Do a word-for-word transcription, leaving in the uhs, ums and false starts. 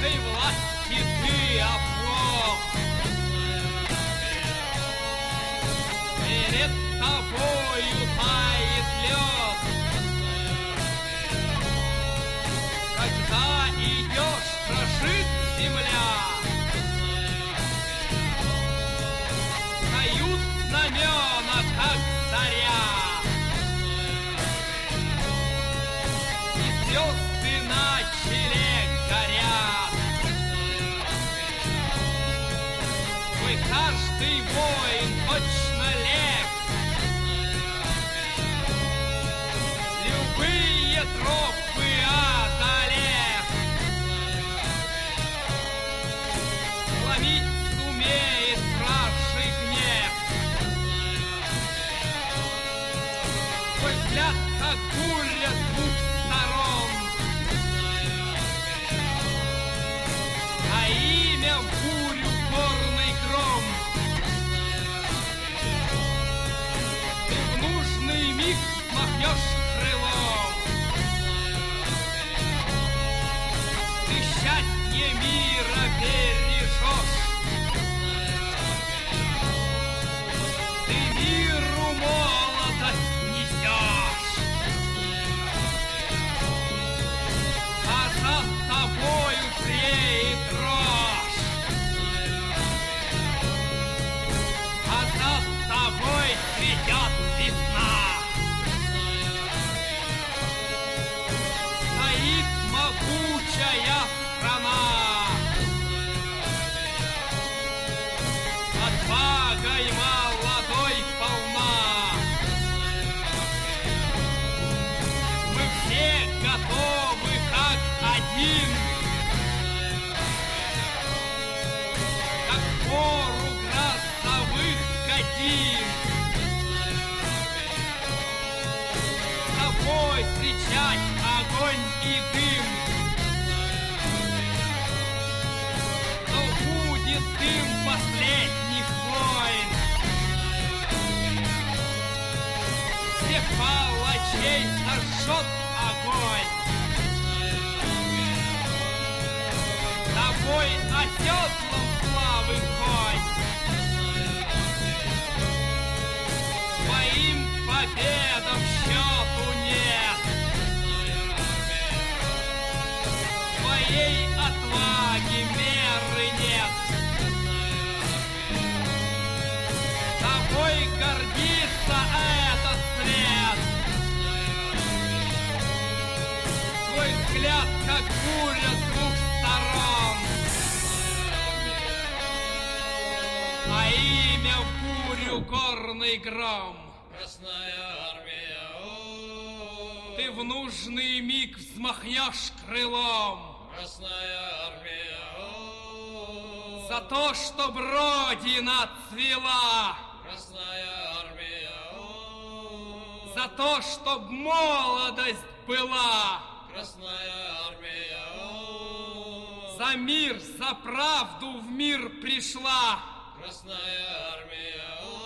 всей власти ты оплот. Перед тобою тает лед. Когда идешь, дрожит земля. Встают знамена, как заря. И звезды на челе горят. Твой каждый воин точно лев. Любые тропы одолев. Сломить сумеет вражий гнев. Твой взгляд, как буря с двух сторон. А имя в бурю горный гром. Ты в нужный миг махнешь крылом. Ты счастье мира бережешь. Ты миру молодость несешь. А за тобою зреет рожь. А за тобой цветет весна. Стоит могучая страна. Отвагой молодой полна. Мы все готовы как один. Как в пору грозовых годин. С тобой встречать огонь и дым. Но будет дым последних войн. Всех палачей сожжет огонь. Тобой оседлан славы конь. Твоим победам счету нет. Твоей отваги меры нет. Тобой гордится этот свет. Твой взгляд, как буря с двух сторон. А имя в бурю горный гром. Красная армия, о, Ты в нужный миг взмахнешь крылом. Красная армия, о, За то, чтоб Родина цвела. Красная армия, о, За то, чтоб молодость была. Красная армия, о, За мир, за правду в мир пришла. Красная армия, о,